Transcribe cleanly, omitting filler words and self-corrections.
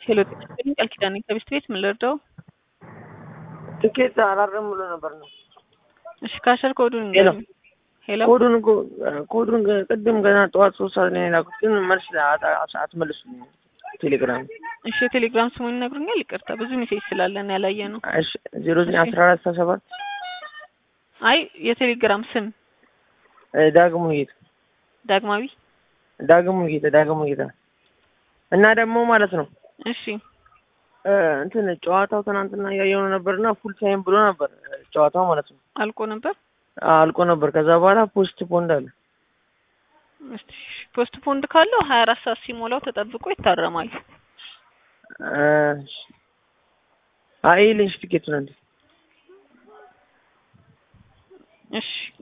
ሄሎ ጤና ቃል ኪዳኔ ከቤስት ቤት ምን ልርዳው? ትኬት አላረም ብሎ ነበር ነው። እሺ ካሸር ኮዱን እንገናኝ። ሄሎ ኮዱን ቅድም ገና ጠዋት 3 ሰዓት ነው የላኩት፣ ግን መልስ አትመልሱልኝ ቴሌግራም። እሺ ቴሌግራም ስሙን ይነግሩኛል? ይቅርታ ብዙ ሜሴጅ ስላለን ያላየ ነው። እሺ 091417 አይ የቴሌግራም ስም ዳግሙ ጌታ እና ደግሞ ማለት ነው። እሺ እንትን ጨዋታው ትናንትና ያየው ነበርና ፉል ታይም ብሎ ነበር ጨዋታው ማለት ነው። አልቆ ነበር። ከዛ በኋላ ፖስት ፖንድ አለ። እስቲ ፖስት ፖንድ ካለው 24 ሰዓት ሲሞላው ተጠብቆ ይታረማል። አይ ልንሽ ትኬቱን እንዴ? እሺ